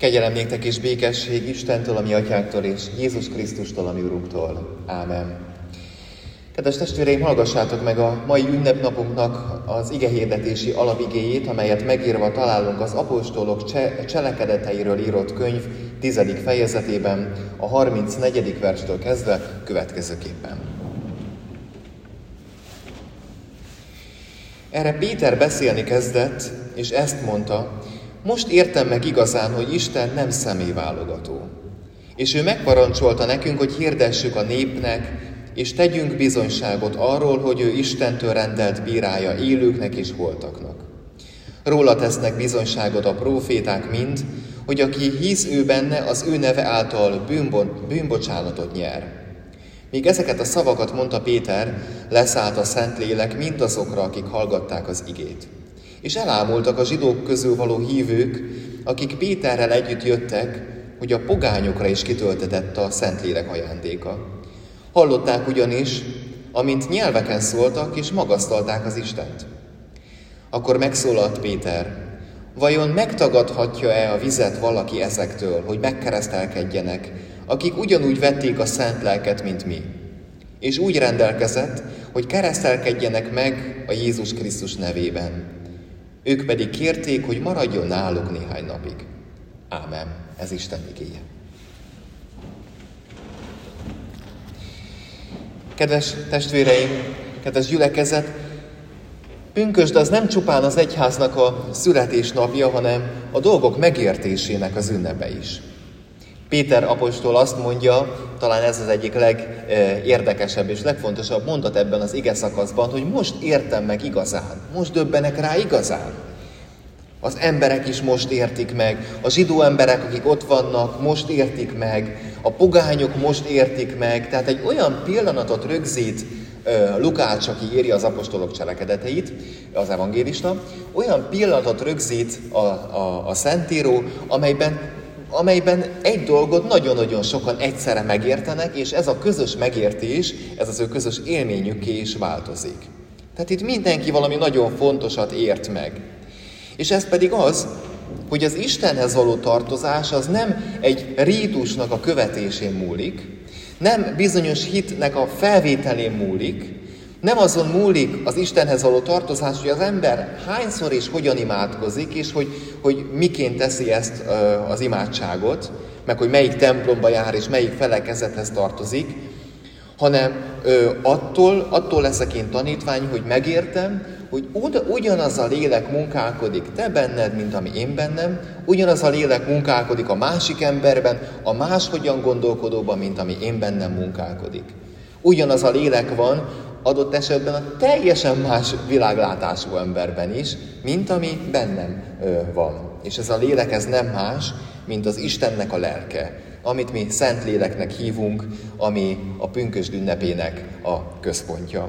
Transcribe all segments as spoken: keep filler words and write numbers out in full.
Kegyelem néktek és békesség Istentől, a mi atyánktól, és Jézus Krisztustól, a mi Urunktól. Ámen. Kedves testvéreim, hallgassátok meg a mai ünnepnapunknak az igehirdetési alapigéjét, amelyet megírva találunk az apostolok cselekedeteiről írott könyv tizedik fejezetében, a harmincnegyedik verstől kezdve következőképpen. Erre Péter beszélni kezdett, és ezt mondta: most értem meg igazán, hogy Isten nem személyválogató. És ő megparancsolta nekünk, hogy hirdessük a népnek, és tegyünk bizonyságot arról, hogy ő Istentől rendelt bírája élőknek és holtaknak. Róla tesznek bizonyságot a próféták mind, hogy aki hisz ő benne, az ő neve által bűnbo- bűnbocsánatot nyer. Míg ezeket a szavakat mondta Péter, leszállt a Szentlélek mindazokra, akik hallgatták az igét. És elámultak a zsidók közül való hívők, akik Péterrel együtt jöttek, hogy a pogányokra is kitöltetett a Szentlélek ajándéka. Hallották ugyanis, amint nyelveken szóltak, és magasztalták az Istent. Akkor megszólalt Péter: vajon megtagadhatja-e a vizet valaki ezektől, hogy megkeresztelkedjenek, akik ugyanúgy vették a szent lelket, mint mi? És úgy rendelkezett, hogy keresztelkedjenek meg a Jézus Krisztus nevében. Ők pedig kérték, hogy maradjon náluk néhány napig. Ámen. Ez Isten igéje. Kedves testvéreim, kedves gyülekezet, pünkösd az nem csupán az egyháznak a születésnapja, hanem a dolgok megértésének az ünnepe is. Péter apostol azt mondja, talán ez az egyik legérdekesebb és legfontosabb mondat ebben az ige szakaszban, hogy most értem meg igazán, most döbbenek rá igazán. Az emberek is most értik meg, a zsidó emberek, akik ott vannak, most értik meg, a pogányok most értik meg, tehát egy olyan pillanatot rögzít Lukács, aki írja az apostolok cselekedeteit, az evangélista, olyan pillanatot rögzít a, a, a Szentíró, amelyben amelyben egy dolgot nagyon-nagyon sokan egyszerre megértenek, és ez a közös megértés, ez az ő közös élményükké is változik. Tehát itt mindenki valami nagyon fontosat ért meg. És ez pedig az, hogy az Istenhez való tartozás az nem egy rítusnak a követésén múlik, nem bizonyos hitnek a felvételén múlik, nem azon múlik az Istenhez való tartozás, hogy az ember hányszor és hogyan imádkozik, és hogy, hogy miként teszi ezt az imádságot, meg hogy melyik templomba jár, és melyik felekezethez tartozik, hanem ö, attól, attól leszek én tanítvány, hogy megértem, hogy ugyanaz a lélek munkálkodik te benned, mint ami én bennem, ugyanaz a lélek munkálkodik a másik emberben, a máshogyan gondolkodóban, mint ami én bennem munkálkodik. Ugyanaz a lélek van adott esetben a teljesen más világlátású emberben is, mint ami bennem ö, van. És ez a lélek, ez nem más, mint az Istennek a lelke, amit mi Szentléleknek hívunk, ami a pünkösd ünnepének a központja.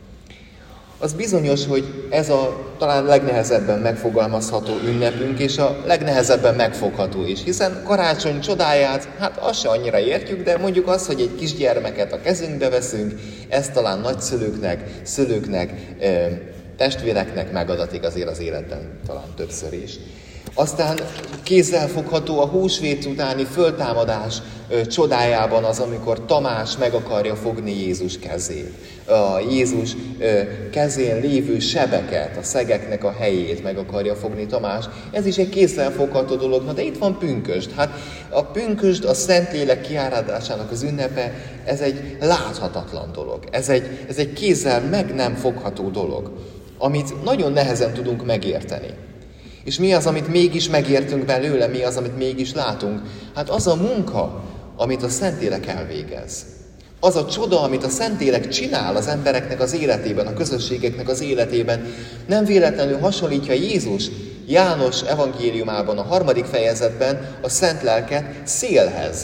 Az bizonyos, hogy ez a talán legnehezebben megfogalmazható ünnepünk, és a legnehezebben megfogható is, hiszen karácsony csodáját, hát azt se annyira értjük, de mondjuk az, hogy egy kisgyermeket a kezünkbe veszünk, ez talán nagyszülőknek, szülőknek, testvéreknek megadatik azért az életben, talán többször is. Aztán kézzelfogható a húsvét utáni föltámadás ö, csodájában az, amikor Tamás meg akarja fogni Jézus kezét. A Jézus ö, kezén lévő sebeket, a szegeknek a helyét meg akarja fogni Tamás. Ez is egy kézzelfogható dolog, na de itt van pünkösd. Hát a pünkösd, a Szentlélek kiáradásának az ünnepe, ez egy láthatatlan dolog. Ez egy, ez egy kézzel meg nem fogható dolog, amit nagyon nehezen tudunk megérteni. És mi az, amit mégis megértünk belőle, mi az, amit mégis látunk? Hát az a munka, amit a Szentlélek elvégez. Az a csoda, amit a Szentlélek csinál az embereknek az életében, a közösségeknek az életében, nem véletlenül hasonlítja Jézus János evangéliumában, a harmadik fejezetben a Szent Lelket szélhez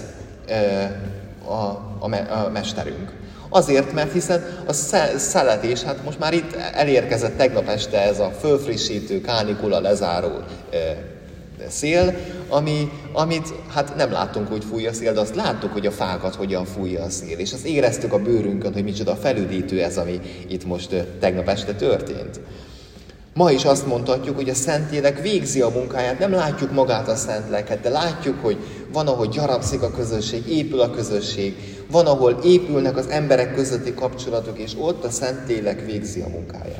a, a, a mesterünk. Azért, mert hiszen a szeletés, hát most már itt elérkezett tegnap este ez a fölfrissítő, kánikula lezáró e, szél, ami, amit hát nem láttunk, hogy fúj a szél, de azt láttuk, hogy a fákat hogyan fújja a szél. És azt éreztük a bőrünkön, hogy micsoda felüdítő ez, ami itt most tegnap este történt. Ma is azt mondhatjuk, hogy a Szentlélek végzi a munkáját, nem látjuk magát a Szent Lelket, de látjuk, hogy van, ahol gyarapszik a közösség, épül a közösség, van, ahol épülnek az emberek közötti kapcsolatok, és ott a Szentlélek végzi a munkáját.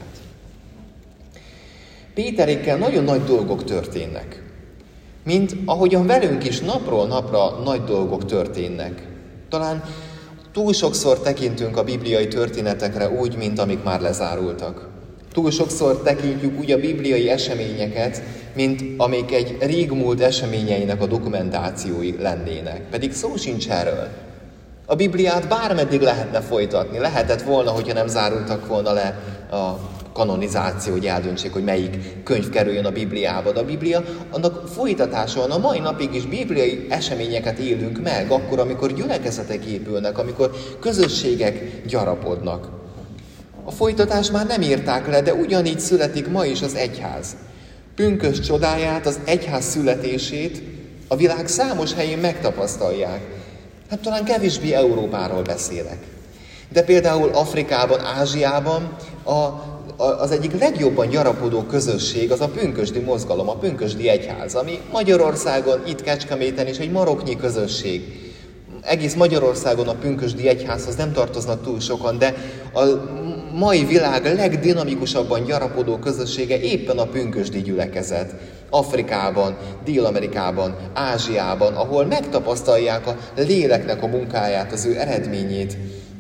Péterékkel nagyon nagy dolgok történnek, mint ahogyan velünk is napról napra nagy dolgok történnek. Talán túl sokszor tekintünk a bibliai történetekre úgy, mint amik már lezárultak. Túl sokszor tekintjük úgy a bibliai eseményeket, mint amik egy régmúlt eseményeinek a dokumentációi lennének. Pedig szó sincs erről. A Bibliát bármeddig lehetne folytatni. Lehetett volna, hogyha nem zárultak volna le a kanonizáció, hogy eldöntsék, hogy melyik könyv kerüljön a Bibliába. De a Biblia, annak folytatása van. A mai napig is bibliai eseményeket élünk meg, akkor, amikor gyülekezetek épülnek, amikor közösségek gyarapodnak. A folytatást már nem írták le, de ugyanígy születik ma is az egyház. Pünkösd csodáját, az egyház születését a világ számos helyén megtapasztalják. Hát talán kevésbé Európáról beszélek. De például Afrikában, Ázsiában a, a, az egyik legjobban gyarapodó közösség az a pünkösdi mozgalom, a pünkösdi egyház, ami Magyarországon, itt Kecskeméten is egy maroknyi közösség. Egész Magyarországon a pünkösdi egyházhoz nem tartoznak túl sokan, de a mai világ legdinamikusabban gyarapodó közössége éppen a pünkösdi gyülekezet. Afrikában, Dél-Amerikában, Ázsiában, ahol megtapasztalják a léleknek a munkáját, az ő eredményét.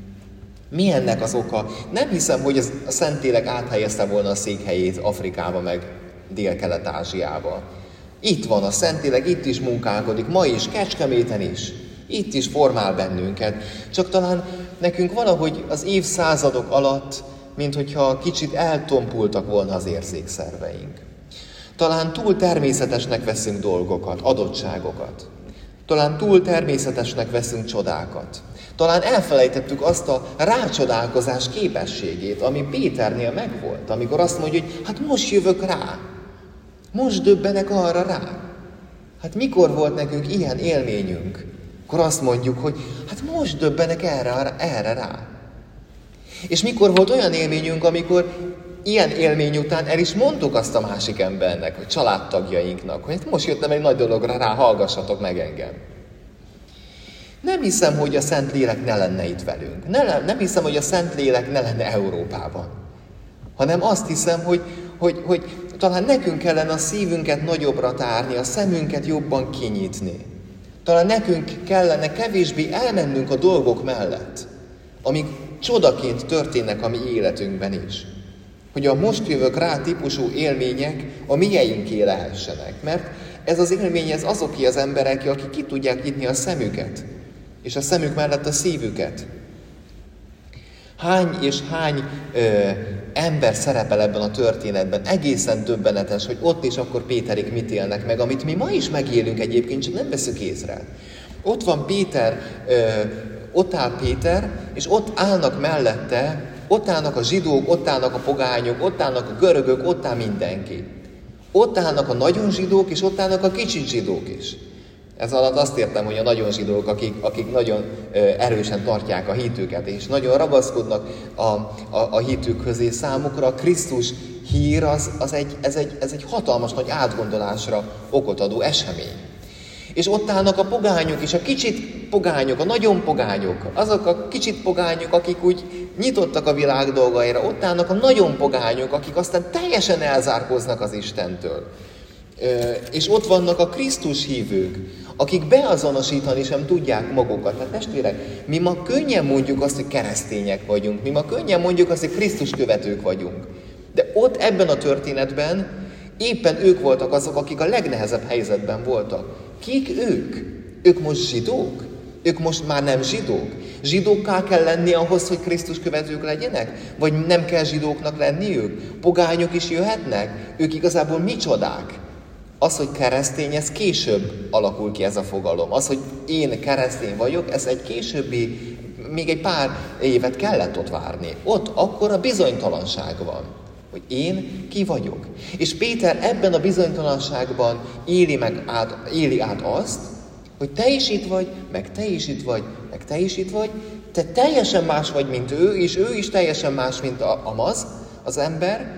Mi ennek az oka? Nem hiszem, hogy ez a Szentlélek áthelyezte volna a székhelyét Afrikába meg Dél-Kelet-Ázsiába. Itt van a Szentlélek, itt is munkálkodik, ma is, Kecskeméten is. Itt is formál bennünket. Csak talán nekünk valahogy az évszázadok alatt, mint hogyha kicsit eltompultak volna az érzékszerveink. Talán túl természetesnek veszünk dolgokat, adottságokat. Talán túl természetesnek veszünk csodákat. Talán elfelejtettük azt a rácsodálkozás képességét, ami Péternél megvolt, amikor azt mondja, hogy hát most jövök rá. Most döbbenek arra rá. Hát mikor volt nekünk ilyen élményünk? Akkor azt mondjuk, hogy hát most döbbenek erre, erre rá. És mikor volt olyan élményünk, amikor ilyen élmény után el is mondtuk azt a másik embernek, vagy családtagjainknak, hogy hát most jöttem egy nagy dologra rá, hallgassatok meg engem. Nem hiszem, hogy a Szentlélek ne lenne itt velünk. Ne, nem hiszem, hogy a Szentlélek ne lenne Európában. Hanem azt hiszem, hogy, hogy, hogy talán nekünk kellene a szívünket nagyobbra tárni, a szemünket jobban kinyitni. Talán nekünk kellene kevésbé elmennünk a dolgok mellett, amik csodaként történnek a mi életünkben is. Hogy a most jövök rá típusú élmények a mieinké lehessenek. Mert ez az élmény, ez azoké az emberek, akik ki tudják nyitni a szemüket, és a szemük mellett a szívüket. Hány és hány ö, ember szerepel ebben a történetben. Egészen döbbenetes, hogy ott és akkor Péterék mit élnek meg, amit mi ma is megélünk egyébként, csak nem veszük észre. Ott van Péter, ö, ott áll Péter, és ott állnak mellette, ott állnak a zsidók, ott állnak a pogányok, ott állnak a görögök, ott áll mindenki. Ott állnak a nagyon zsidók, és ott állnak a kicsit zsidók is. Ez alatt azt értem, hogy a nagyon zsidók, akik, akik nagyon ö, erősen tartják a hitüket, és nagyon ragaszkodnak a, a, a hitükhöz, és számukra a Krisztus hír, az, az egy, ez, egy, ez egy hatalmas nagy átgondolásra okot adó esemény. És ott állnak a pogányok, és a kicsit pogányok, a nagyon pogányok, azok a kicsit pogányok, akik úgy nyitottak a világ dolgaira, ott állnak a nagyon pogányok, akik aztán teljesen elzárkóznak az Istentől. Ö, és ott vannak a Krisztus hívők, akik beazonosítani sem tudják magukat. Hát testvérek, mi ma könnyen mondjuk azt, hogy keresztények vagyunk, mi ma könnyen mondjuk azt, hogy Krisztus követők vagyunk. De ott ebben a történetben éppen ők voltak azok, akik a legnehezebb helyzetben voltak. Kik ők? Ők most zsidók? Ők most már nem zsidók? Zsidókká kell lenni ahhoz, hogy Krisztus követők legyenek? Vagy nem kell zsidóknak lenniük? Pogányok is jöhetnek? Ők igazából micsodák? Az, hogy keresztény, ez később alakul ki ez a fogalom. Az, hogy én keresztény vagyok, ez egy későbbi, még egy pár évet kellett ott várni. Ott akkor a bizonytalanság van, hogy én ki vagyok. És Péter ebben a bizonytalanságban éli, meg át, éli át azt, hogy te is itt vagy, meg te is itt vagy, meg te is itt vagy, te teljesen más vagy, mint ő, és ő is teljesen más, mint a, Amaz, az ember,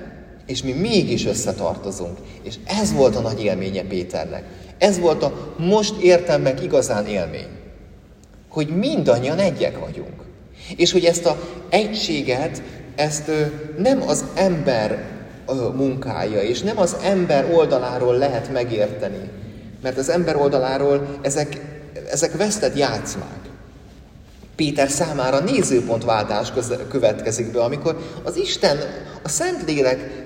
És mi mégis összetartozunk. És ez volt a nagy élménye Péternek. Ez volt a most értem meg igazán élmény. Hogy mindannyian egyek vagyunk. És hogy ezt a egységet, ezt nem az ember munkája, és nem az ember oldaláról lehet megérteni. Mert az ember oldaláról ezek, ezek vesztett játszmák. Péter számára nézőpontváltás következik be, amikor az Isten a Szentlélek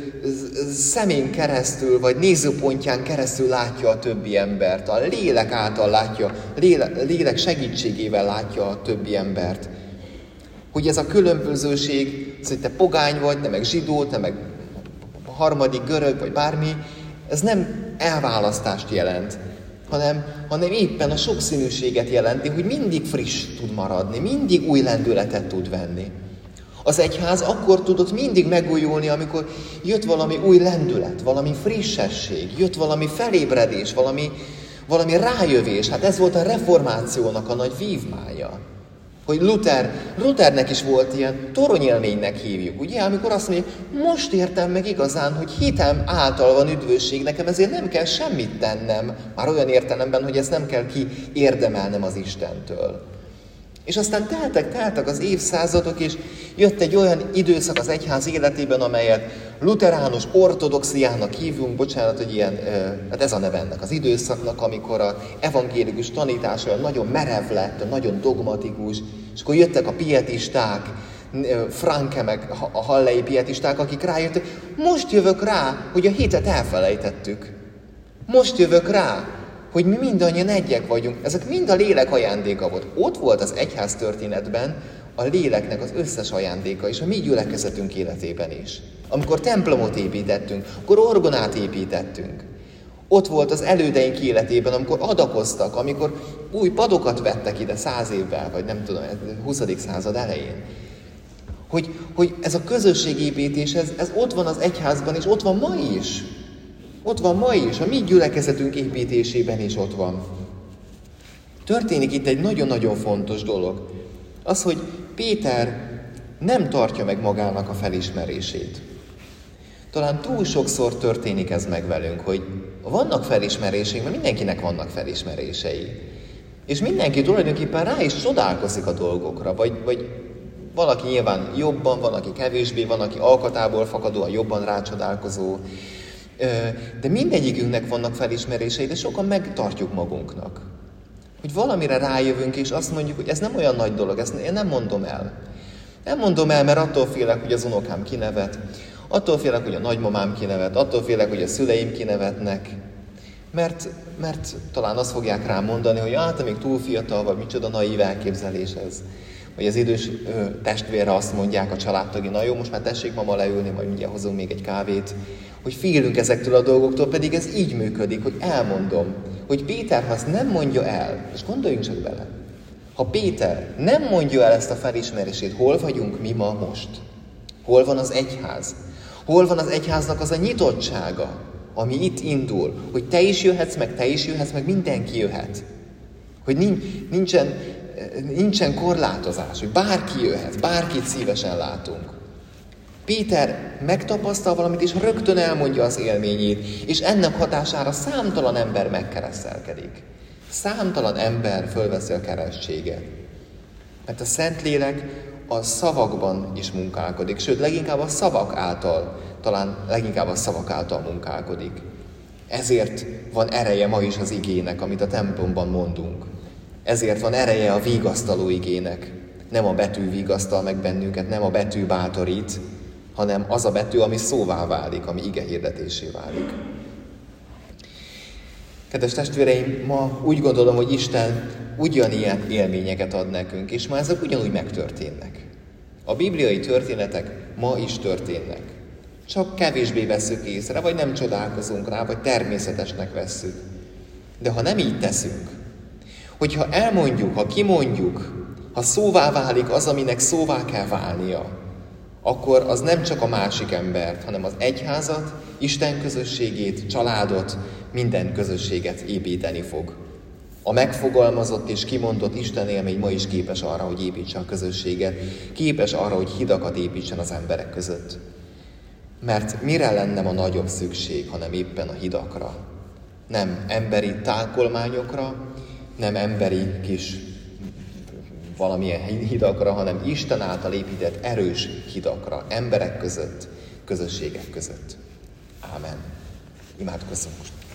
szemén keresztül, vagy nézőpontján keresztül látja a többi embert. A lélek által látja, lélek, lélek segítségével látja a többi embert. Hogy ez a különbözőség, hogy te pogány vagy, te meg zsidó, te meg harmadik görög, vagy bármi, ez nem elválasztást jelent, hanem, hanem éppen a sokszínűséget jelenti, hogy mindig friss tud maradni, mindig új lendületet tud venni. Az egyház akkor tudott mindig megújulni, amikor jött valami új lendület, valami frissesség, jött valami felébredés, valami, valami rájövés. Hát ez volt a reformációnak a nagy vívmánya. Hogy Luther, Luthernek is volt ilyen toronyélménynek hívjuk, ugye? Amikor azt mondja, most értem meg igazán, hogy hitem által van üdvösség, nekem ezért nem kell semmit tennem, már olyan értelemben, hogy ezt nem kell kiérdemelnem az Istentől. És aztán teltek, teltek az évszázadok, és jött egy olyan időszak az egyház életében, amelyet luteránus ortodoxiának hívunk, bocsánat, hogy ilyen, hát ez a neve ennek az időszaknak, amikor az evangélikus tanítás olyan nagyon merev lett, nagyon dogmatikus, és akkor jöttek a pietisták, Franke meg a hallei pietisták, akik rájöttek, most jövök rá, hogy a hitet elfelejtettük. Most jövök rá, hogy mi mindannyian egyek vagyunk. Ezek mind a lélek ajándéka volt. Ott volt az egyház történetben a léleknek az összes ajándéka, és a mi gyülekezetünk életében is. Amikor templomot építettünk, akkor orgonát építettünk. Ott volt az elődeink életében, amikor adakoztak, amikor új padokat vettek ide száz évvel, vagy nem tudom, huszadik század elején. Hogy, hogy ez a közösségépítés, ez, ez ott van az egyházban, és ott van ma is. Ott van ma is, a mi gyülekezetünk építésében is ott van. Történik itt egy nagyon-nagyon fontos dolog. Az, hogy Péter nem tartja meg magának a felismerését. Talán túl sokszor történik ez meg velünk, hogy vannak felismeréseink, mert mindenkinek vannak felismerései. És mindenki tulajdonképpen rá is csodálkozik a dolgokra, vagy, vagy valaki nyilván jobban, van, aki kevésbé, van, aki alkatából fakadóan jobban rácsodálkozó. De mindegyikünknek vannak felismerései, de sokan megtartjuk magunknak. Hogy valamire rájövünk, és azt mondjuk, hogy ez nem olyan nagy dolog, ezt én nem mondom el. Nem mondom el, mert attól félek, hogy az unokám kinevet, attól félek, hogy a nagymamám kinevet, attól félek, hogy a szüleim kinevetnek. Mert, mert talán azt fogják rám mondani, hogy hát, te még túl fiatal vagy, micsoda naív elképzelés ez. Vagy az idős ö, testvérre azt mondják a családtagi, na jó, most már tessék mama leülni, majd mindjárt hozunk még egy kávét. Hogy félünk ezektől a dolgoktól, pedig ez így működik, hogy elmondom, hogy Péter, ha ezt nem mondja el, és gondoljunk csak bele, ha Péter nem mondja el ezt a felismerését, hol vagyunk mi ma most? Hol van az egyház? Hol van az egyháznak az a nyitottsága, ami itt indul, hogy te is jöhetsz meg, te is jöhetsz meg, mindenki jöhet. Hogy nincsen, nincsen korlátozás, hogy bárki jöhet, bárkit szívesen látunk. Péter megtapasztal valamit, és rögtön elmondja az élményét, és ennek hatására számtalan ember megkeresztelkedik. Számtalan ember fölveszi a keresztséget. Mert a Szentlélek a szavakban is munkálkodik, sőt, leginkább a szavak által, talán leginkább a szavak által munkálkodik. Ezért van ereje ma is az igének, amit a templomban mondunk. Ezért van ereje a vigasztaló igének. Nem a betű vigasztal meg bennünket, nem a betű bátorít, hanem az a betű, ami szóvá válik, ami ige hirdetésé válik. Kedves testvéreim, ma úgy gondolom, hogy Isten ugyanilyen élményeket ad nekünk, és ma ezek ugyanúgy megtörténnek. A bibliai történetek ma is történnek. Csak kevésbé vesszük észre, vagy nem csodálkozunk rá, vagy természetesnek vesszük. De ha nem így teszünk, hogyha elmondjuk, ha kimondjuk, ha szóvá válik az, aminek szóvá kell válnia, akkor az nem csak a másik embert, hanem az egyházat, Isten közösségét, családot, minden közösséget építeni fog. A megfogalmazott és kimondott Isten élmény ma is képes arra, hogy építse a közösséget, képes arra, hogy hidakat építsen az emberek között. Mert mire lenne ma nagyobb szükség, hanem éppen a hidakra? Nem emberi tálkolmányokra, nem emberi kis valamilyen hidakra, hanem Isten által épített erős hidakra, emberek között, közösségek között. Ámen. Imádkozzunk.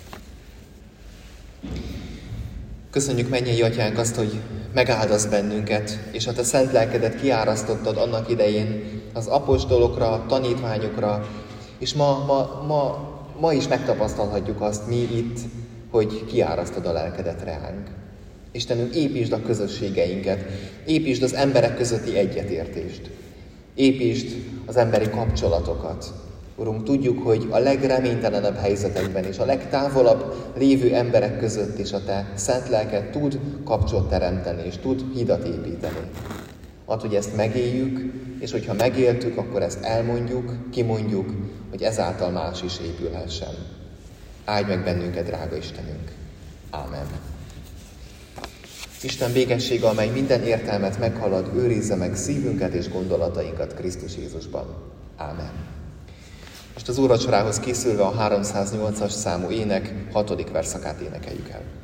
Köszönjük, mennyei Atyánk, azt, hogy megáldasz bennünket, és a te szent lelkedet kiárasztottad annak idején az apostolokra, a tanítványokra, és ma, ma, ma, ma is megtapasztalhatjuk azt mi itt, hogy kiárasztod a lelkedet reánk. Istenünk, építsd a közösségeinket, építsd az emberek közötti egyetértést, építsd az emberi kapcsolatokat. Urunk, tudjuk, hogy a legreménytelenebb helyzetekben és a legtávolabb lévő emberek között is a te szent lelked tud kapcsolat teremteni és tud hidat építeni. Add, hogy ezt megéljük, és hogyha megéltük, akkor ezt elmondjuk, kimondjuk, hogy ezáltal más is épülhessen. Áldj meg bennünket, drága Istenünk. Ámen. Isten békessége, amely minden értelmet meghalad, őrizze meg szívünket és gondolatainkat Krisztus Jézusban. Ámen. Most az úrvacsorához készülve a háromszáznyolcas számú ének hatodik verszakát énekeljük el.